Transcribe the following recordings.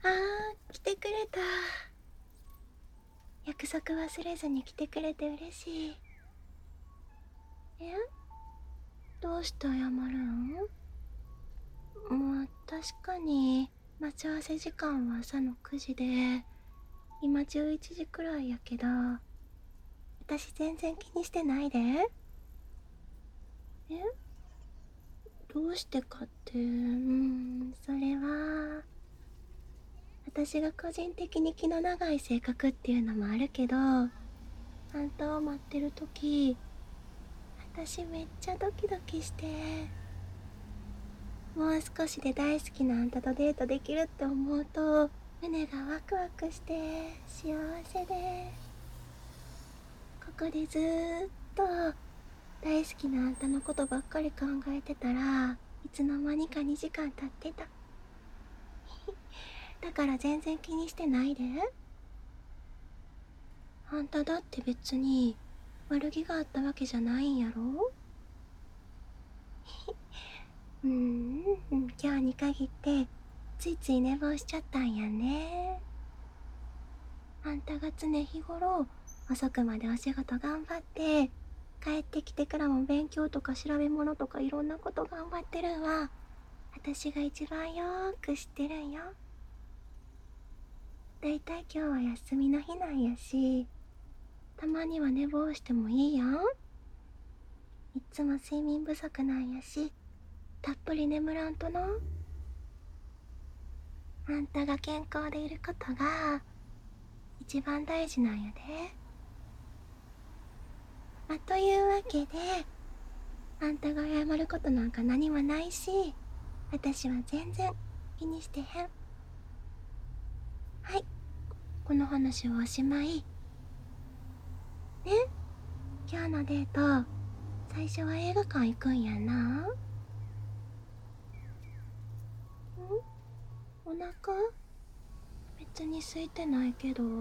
あー、来てくれた。約束忘れずに来てくれて嬉しい。え、どうして謝るん？まあ確かに待ち合わせ時間は朝の9時で今11時くらいやけど、私全然気にしてないで。え、どうしてかって、それは私が個人的に気の長い性格っていうのもあるけど、あんたを待ってる時私めっちゃドキドキして、もう少しで大好きなあんたとデートできるって思うと胸がワクワクして幸せで、ここでずーっと大好きなあんたのことばっかり考えてたらいつの間にか2時間経ってた。だから全然気にしてないで。あんただって別に悪気があったわけじゃないんやろ。今日に限ってついつい寝坊しちゃったんやね。あんたが常日頃遅くまでお仕事頑張って帰ってきてからも勉強とか調べ物とかいろんなこと頑張ってるんは私が一番よーく知ってるんよ。だいたい今日は休みの日なんやし、たまには寝坊してもいいやん。いっつも睡眠不足なんやし、たっぷり眠らんとな。あんたが健康でいることが一番大事なんやで。というわけで、あんたが謝ることなんか何もないし、私は全然気にしてへん。はい、この話はおしまい。ね、今日のデート、最初は映画館行くんやな。お腹別に空いてないけど。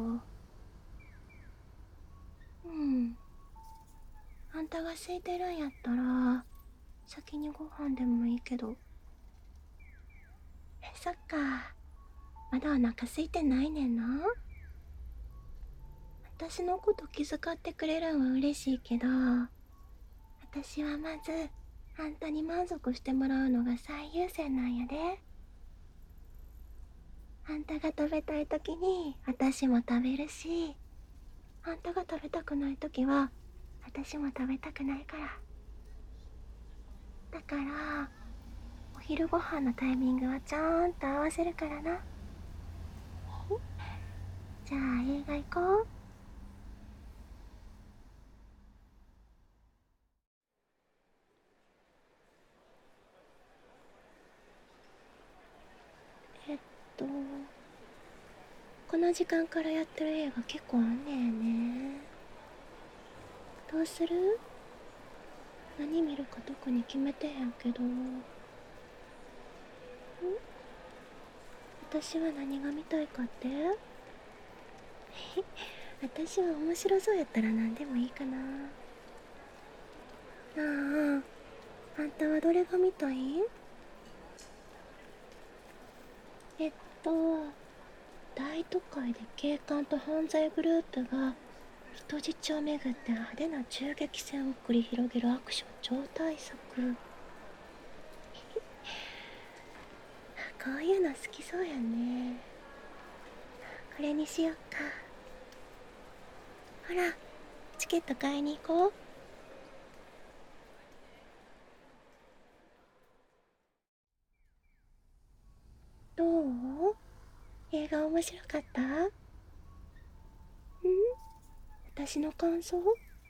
あんたが空いてるんやったら、先にご飯でもいいけど。そっか。まだお腹空いてないねんな。私のこと気遣ってくれるんは嬉しいけど、私はまず、あんたに満足してもらうのが最優先なんやで。あんたが食べたい時に私も食べるし、あんたが食べたくない時は私も食べたくないから。だから、お昼ご飯のタイミングはちゃんと合わせるからな。じゃあ映画行こう。えっと、この時間からやってる映画結構あんねんね。どうする？何見るか特に決めてへんけど。私は何が見たいかって？私は面白そうやったら何でもいいかな。あんたはどれが見たい？えっと、大都会で警官と犯罪グループが人質をめぐって派手な銃撃戦を繰り広げるアクション超大作。こういうの好きそうやね。これにしよっか。ほら、チケット買いに行こう。どう？映画面白かった？私の感想？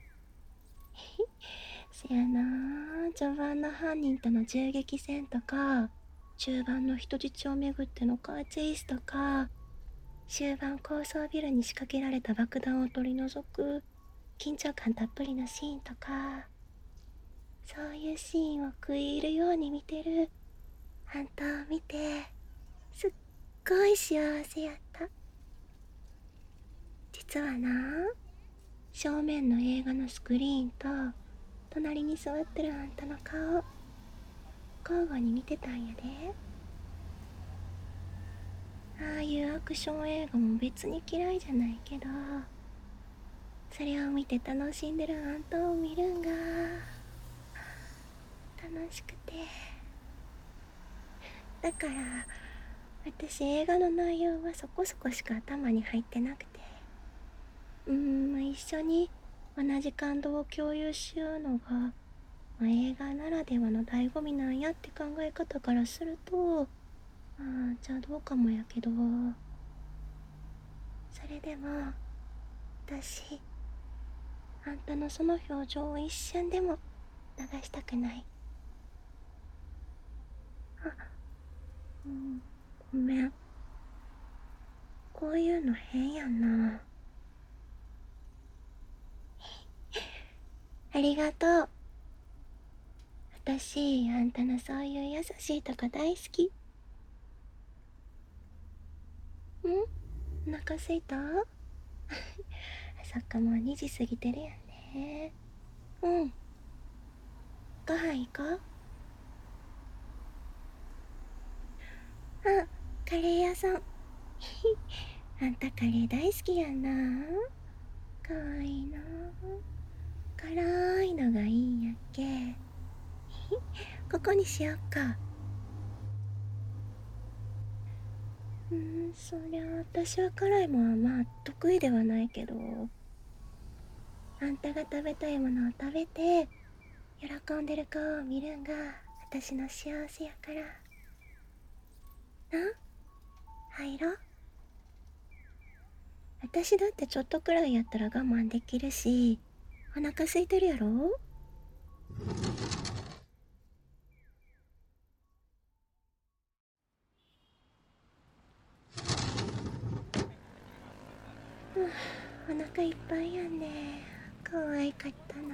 せやな、序盤の犯人との銃撃戦とか、中盤の人質をめぐってのカーチェイスとか、終盤高層ビルに仕掛けられた爆弾を取り除く緊張感たっぷりのシーンとか、そういうシーンを食い入るように見てるあんたを見て、すっごい幸せやった。実はな、正面の映画のスクリーンと隣に座ってるあんたの顔交互に見てたんやで。 ああいうアクション映画も別に嫌いじゃないけど、それを見て楽しんでるあんたを見るんが楽しくて。だから私映画の内容はそこそこしか頭に入ってなくて、一緒に同じ感動を共有しようのが、映画ならではの醍醐味なんやって考え方からすると、じゃあどうかもやけど、それでも私、あんたのその表情を一瞬でも流したくない。あ、うん、ごめん。こういうの変やんな。ありがとう。私、あんたのそういう優しいとこ大好き。お腹すいた？そっか、もう2時過ぎてるやんね。うん。ご飯行こう。あ、カレー屋さん。あんたカレー大好きやんな。かわいいな。辛いのがいいんやっけ。ここにしよっか。そりゃ私は辛いもんはまあ得意ではないけど、あんたが食べたいものを食べて喜んでる顔を見るんが私の幸せやから。な、入ろう。私だってちょっとくらいやったら我慢できるし、お腹空いてるやろ？お腹いっぱいやんね。可愛かったな。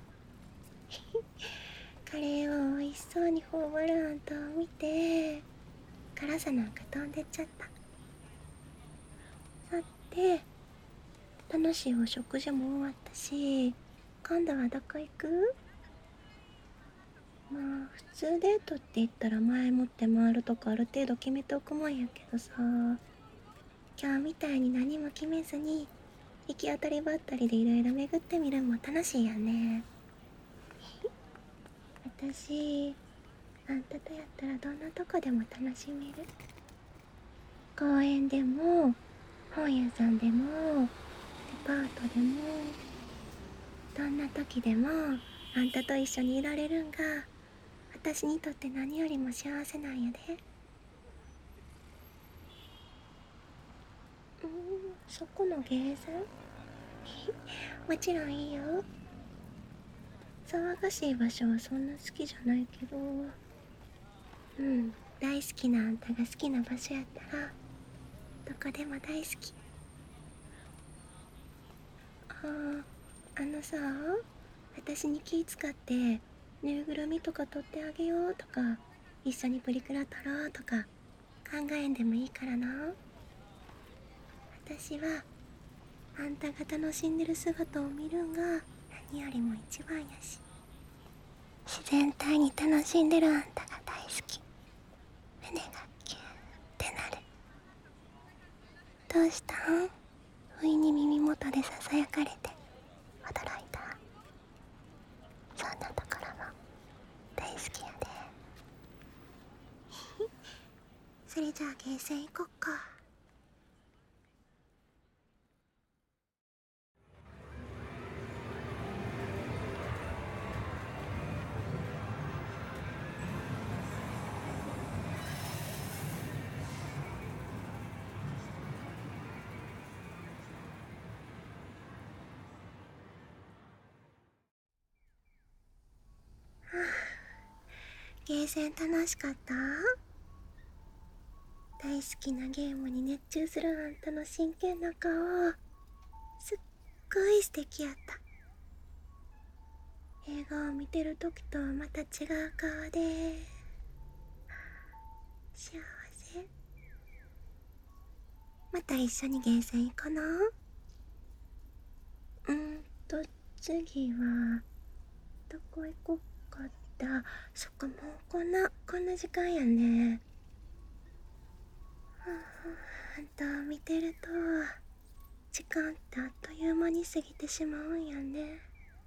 カレーを美味しそうに頬張るあんたを見て辛さなんか飛んでっちゃった。さて、楽しいお食事も終わったし、今度はどこ行く？まあ普通デートって言ったら前もって回るとかある程度決めておくもんやけどさ、今日みたいに何も決めずに行き当たりばったりでいろいろ巡ってみるのも楽しいやね。私、あんたとやったらどんなとこでも楽しめる。公園でも本屋さんでもデパートでも、どんな時でもあんたと一緒にいられるんが私にとって何よりも幸せなんやで。そこのゲーセン？もちろんいいよ。騒がしい場所はそんな好きじゃないけど、大好きなあんたが好きな場所やったらどこでも大好き。あのさ、私に気使ってぬいぐるみとか取ってあげようとか、一緒にプリクラ撮ろうとか考えんでもいいからな。私はあんたが楽しんでる姿を見るんが何よりも一番やし、自然体に楽しんでるあんたが大好き。胸がキューってなる。どうしたん？不意に耳元でささやかれて驚いた？そんなところも大好きやで。それじゃあゲーセン行こっか。ゲーセン楽しかった？大好きなゲームに熱中するあんたの真剣な顔、すっごい素敵やった。映画を見てる時とはまた違う顔で幸せ。また一緒にゲーセン行かな？次はどこ行こっかって。そっか、もうこんな時間やね。 あんたを見てると時間ってあっという間に過ぎてしまうんやね。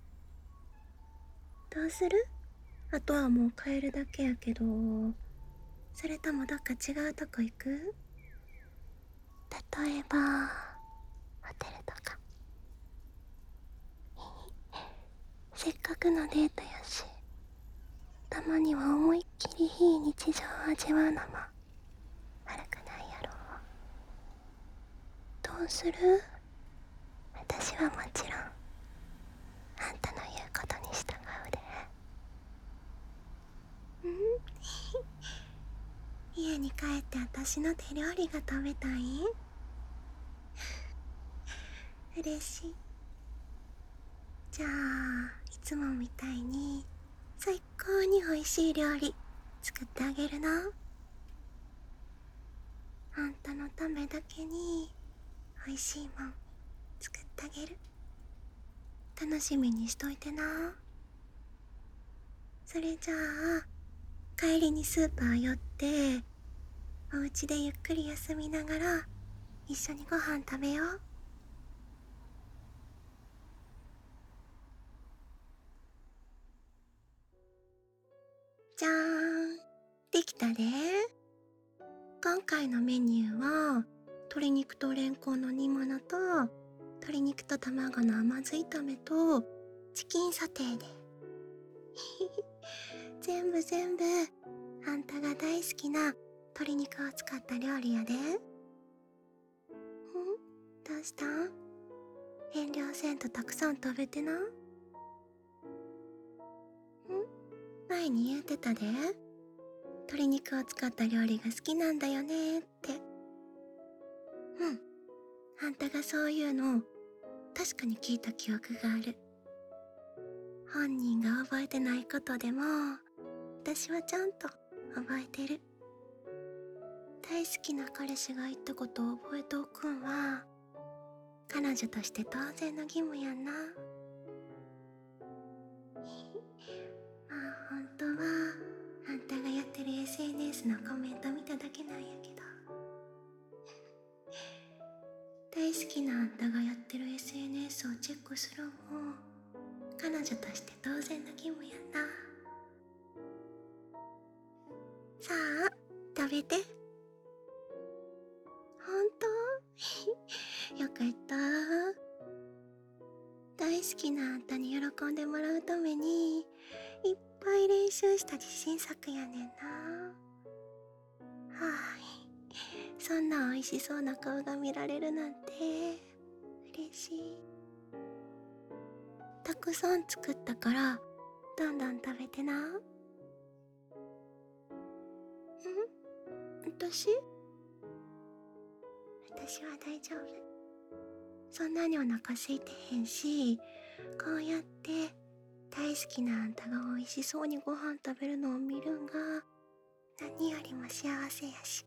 どうする？あとはもう帰るだけやけど、それともどっか違うとこ行く？例えばホテルとか。せっかくのデートやし、たまには思いっきり非日常を味わうのも悪くないやろ。どうする？私はもちろんあんたの言うことに従うで。家に帰って私の手料理が食べたい？嬉しい。じゃあいつもみたいに最高に美味しい料理作ってあげるな。あんたのためだけに美味しいもん作ってあげる。楽しみにしといてな。それじゃあ帰りにスーパー寄ってお家でゆっくり休みながら一緒にご飯食べよう。じゃーん、できたで。今回のメニューは鶏肉とレンコンの煮物と鶏肉と卵の甘酢炒めとチキンソテーで全部あんたが大好きな鶏肉を使った料理やで。どうしたん？遠慮せんとたくさん食べてな。前に言うてたで、鶏肉を使った料理が好きなんだよねって。あんたがそういうの確かに聞いた記憶がある。本人が覚えてないことでも私はちゃんと覚えてる。大好きな彼氏が言ったことを覚えておくんは彼女として当然の義務やんな。まあ本当はあんたがやってる SNS のコメント見ただけなんやけど、大好きなあんたがやってる SNS をチェックするんも彼女として当然の義務やんな。さあ食べて。本当？よかった。大好きなあんたに喜んでもらうためにいっぱい練習した自信作やねんな。そんな美味しそうな顔が見られるなんて嬉しい。たくさん作ったからどんどん食べてな。私は大丈夫。そんなにお腹空いてへんし、こうやって大好きなあんたが美味しそうにご飯食べるのを見るんが何よりも幸せやし。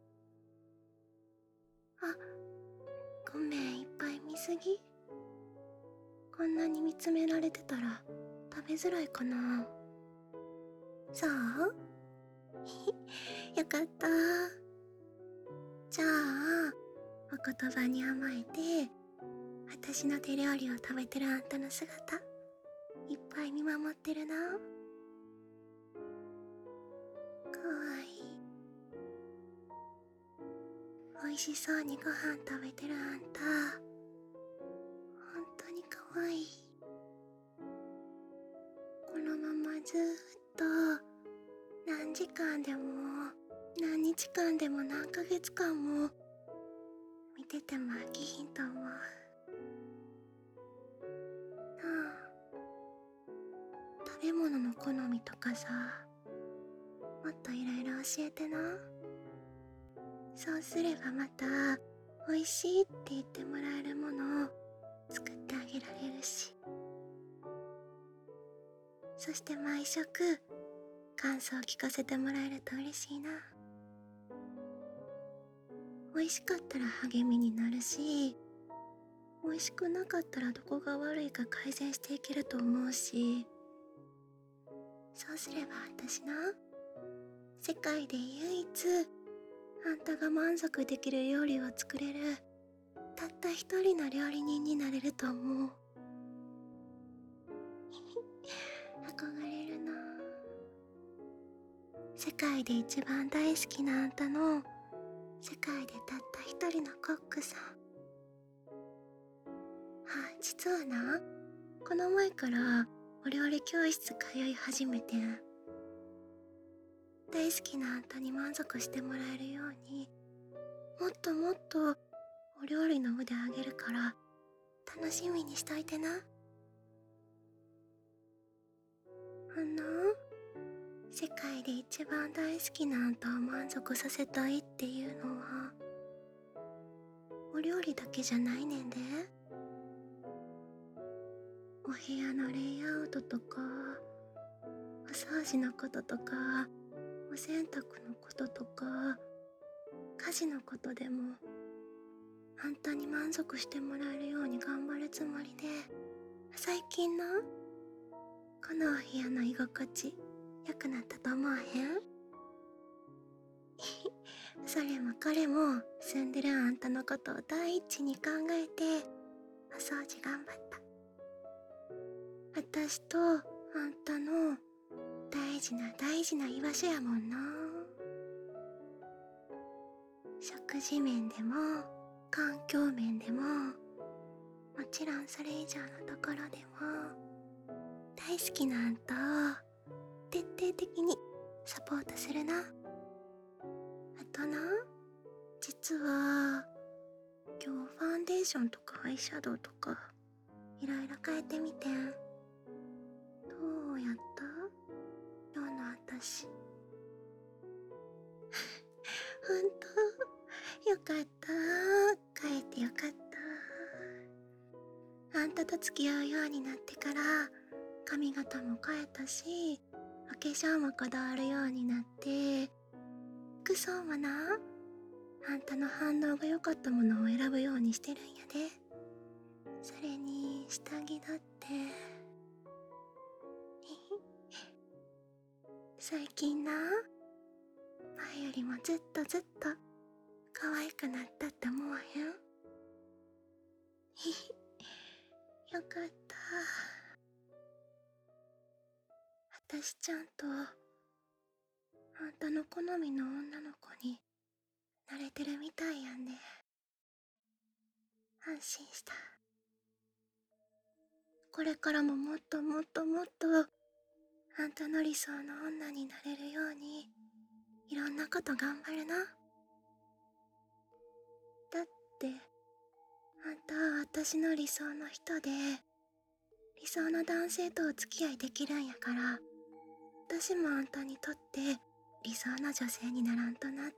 あ、ごめん、いっぱい見すぎ？こんなに見つめられてたら食べづらいかな。そう？よかった。じゃあお言葉に甘えて私の手料理を食べてるあんたの姿いっぱい見守ってるな。かわいい。美味しそうにご飯食べてるあんた本当にかわいい。このままずっと何時間でも何日間でも何ヶ月間も見てても飽きひんと思う。なあ、食べ物の好みとかさ、もっといろいろ教えてな。そうすればまた美味しいって言ってもらえるものを作ってあげられるし、そして毎食感想を聞かせてもらえると嬉しいな。美味しかったら励みになるし、美味しくなかったらどこが悪いか改善していけると思うし、そうすれば私な、世界で唯一あんたが満足できる料理を作れるたった一人の料理人になれると思う。憧れるな。世界で一番大好きなあんたの世界でたった一人のコックさん。実はな、この前からお料理教室通い始めてん。大好きなあんたに満足してもらえるように、もっともっとお料理の腕上げるから楽しみにしといてな。世界で一番大好きなあんたを満足させたいっていうのはお料理だけじゃないねんで。お部屋のレイアウトとか、お掃除のこととか、お洗濯のこととか、家事のことでもあんたに満足してもらえるように頑張るつもりで、最近な、このお部屋の居心地良くなったと思わへん？それもこれも住んでるあんたのことを第一に考えてお掃除頑張った。私とあんたの大事な大事な居場所やもんな。食事面でも環境面でも、もちろんそれ以上のところでも大好きなあんたを徹底的にサポートするな。あとな、実は今日ファンデーションとかアイシャドウとかいろいろ変えてみてん。どうやった？今日の私。ほんとよかった。変えてよかった。あんたと付き合うようになってから髪型も変えたし、お化粧もこだわるようになって、服装もな、あんたの反応が良かったものを選ぶようにしてるんやで。それに下着だって最近な、前よりもずっとずっと可愛くなったって思わへん？よかった。私ちゃんとあんたの好みの女の子になれてるみたいやんね。安心した。これからももっともっともっとあんたの理想の女になれるようにいろんなこと頑張るな。だってあんたは私の理想の人で、理想の男性とお付き合いできるんやから、私もあんたにとって理想の女性にならんとなって。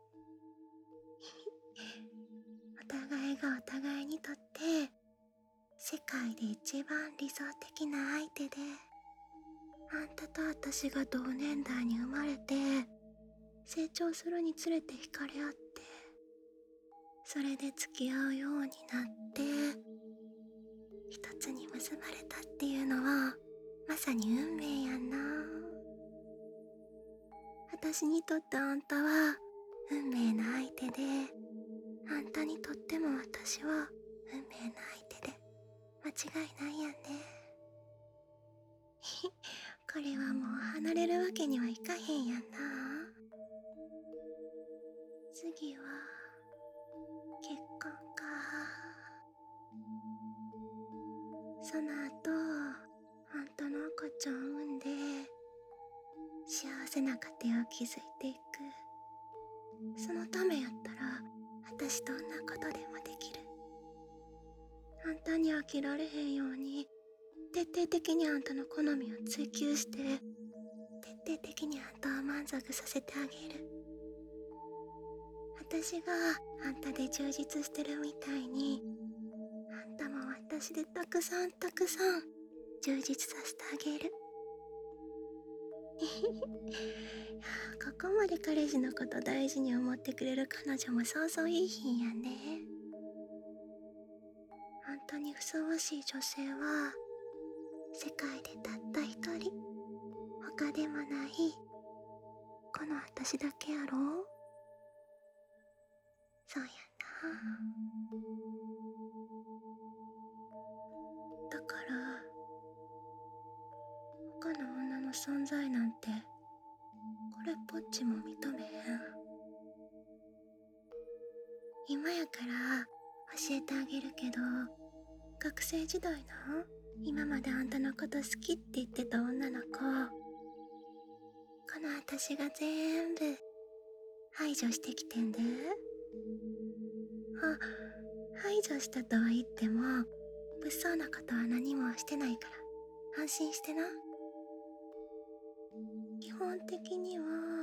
お互いがお互いにとって世界で一番理想的な相手で、あんたと私が同年代に生まれて成長するにつれて惹かれ合って、それで付き合うようになって一つに結ばれたっていうのはまさに運命やんな。私にとってあんたは運命の相手で、あんたにとっても私は運命の相手で間違いないやんね。これはもう離れるわけにはいかへんやんな。次は結婚か。その後あんたの赤ちゃん産んで幸せな家庭を築いていく。そのためやったら私どんなことでもできる。あんたに飽きられへんように徹底的にあんたの好みを追求して、徹底的にあんたを満足させてあげる。私があんたで充実してるみたいに、あんたも私でたくさんたくさん充実させてあげる。ここまで彼氏のこと大事に思ってくれる彼女もそうそういいひんやね。あんたにふさわしい女性は世界でたった一人、他でもないこの私だけやろ。 そうやな。だから他の女の存在なんてこれっぽっちも認めへん。今やから教えてあげるけど、学生時代な、今まであんたのこと好きって言ってた女の子、この私が全部排除してきてんで。排除したとは言っても物騒なことは何もしてないから安心してな。基本的には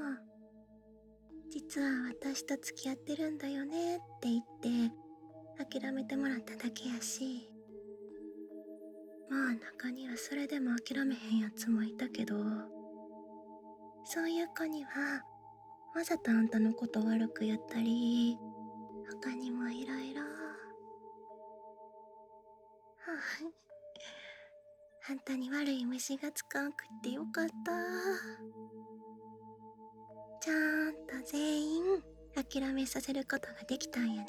実は私と付き合ってるんだよねって言って諦めてもらっただけやし、まあ中にはそれでも諦めへんやつもいたけど、そういう子にはわざとあんたのこと悪く言ったり、他にもいろいろあんたに悪い虫がつかんくってよかった。ちゃんと全員諦めさせることができたんやで。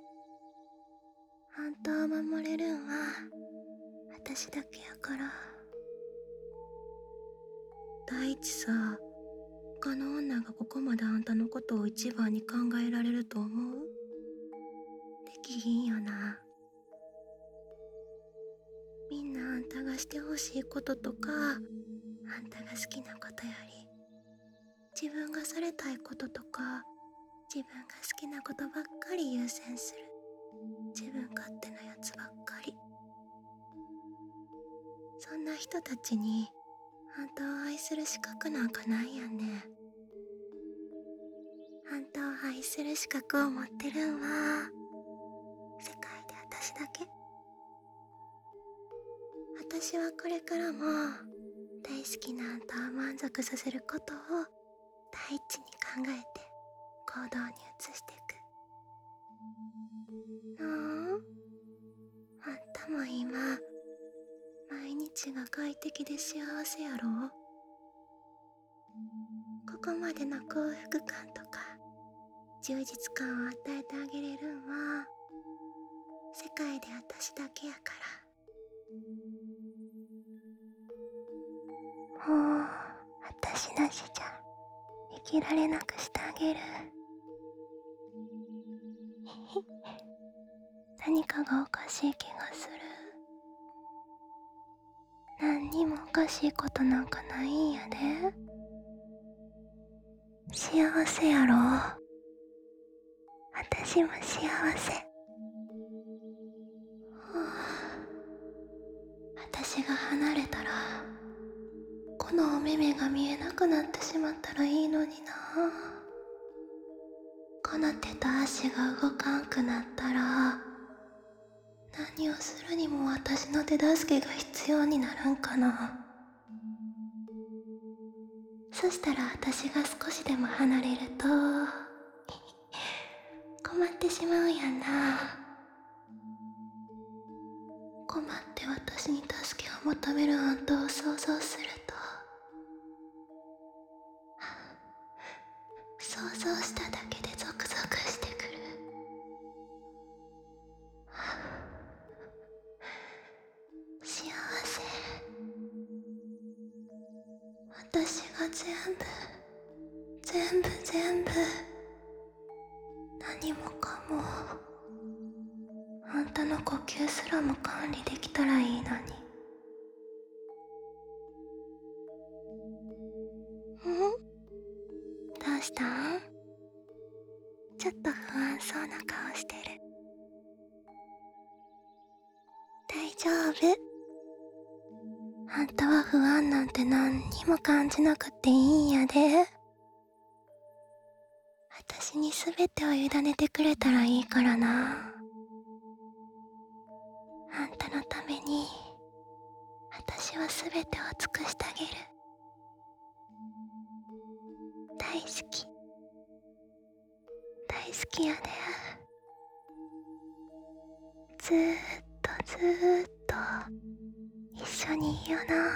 あんたを守れるんは私だけやから。第一さ、他の女がここまであんたのことを一番に考えられると思う？できひんよな。みんなあんたがしてほしいこととか、あんたが好きなことより自分がされたいこととか、自分が好きなことばっかり優先する自分勝手なやつばっかり。そんな人たちにあんたを愛する資格なんかないやんね。あんたを愛する資格を持ってるんは世界で私だけ。私はこれからも大好きなあんたを満足させることを第一に考えて行動に移していくの。あんたも今毎日が快適で幸せやろ。ここまでの幸福感とか充実感を与えてあげれるんは世界で私だけやから。もう私なしじゃ生きられなくしてあげる。何かがおかしい気がする。何にもおかしいことなんかないんやで。幸せやろ。私も幸せ。私が離れたらこのお目目が見えなくなってしまったらいいのにな。この手と足が動かんくなったら何をするにも私の手助けが必要になるんかな。そしたら私が少しでも離れると困ってしまうやんな。困って私に助けを求めるあんたを想像すると想像しただけでゾクゾクしてくる。幸せ。私が全部何もかもあんたの呼吸すらも管理できたらいいのに。どうしたん？ちょっと不安そうな顔してる。大丈夫。あんたは不安なんて何にも感じなくていいんやで。私に全てを委ねてくれたらいいからな。あんたのために私は全てを尽くしてあげる。大好き大好きやで。ずーっと一緒にいよな。